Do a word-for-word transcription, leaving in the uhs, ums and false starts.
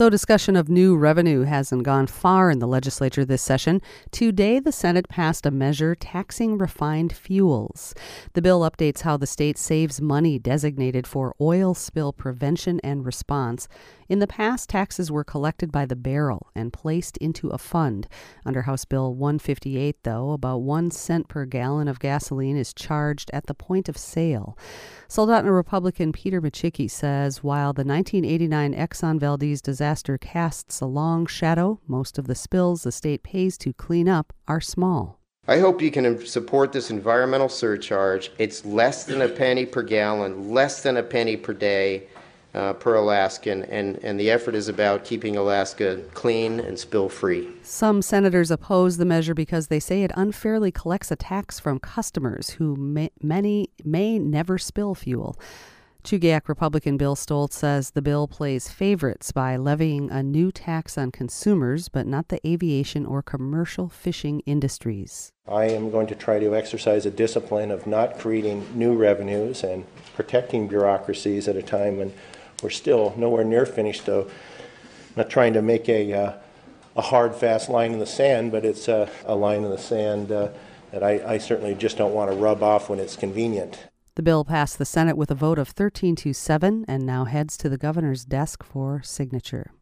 Though discussion of new revenue hasn't gone far in the legislature this session, today the Senate passed a measure taxing refined fuels. The bill updates how the state saves money designated for oil spill prevention and response. In the past, taxes were collected by the barrel and placed into a fund. Under House Bill one fifty-eight, though, about one cent per gallon of gasoline is charged at the point of sale. Soldotna Republican Peter Micciche says while the nineteen eighty-nine Exxon Valdez disaster casts a long shadow, most of the spills the state pays to clean up are small. I hope you can support this environmental surcharge. It's less than a penny per gallon, less than a penny per day uh, per Alaskan, and, and the effort is about keeping Alaska clean and spill-free. Some senators oppose the measure because they say it unfairly collects a tax from customers who may, many may never spill fuel. Chugiak Republican Bill Stoltz says the bill plays favorites by levying a new tax on consumers, but not the aviation or commercial fishing industries. I am going to try to exercise a discipline of not creating new revenues and protecting bureaucracies at a time when we're still nowhere near finished, though. I'm not trying to make a, uh, a hard, fast line in the sand, but it's uh, a line in the sand uh, that I, I certainly just don't want to rub off when it's convenient. The bill passed the Senate with a vote of thirteen to seven and now heads to the governor's desk for signature.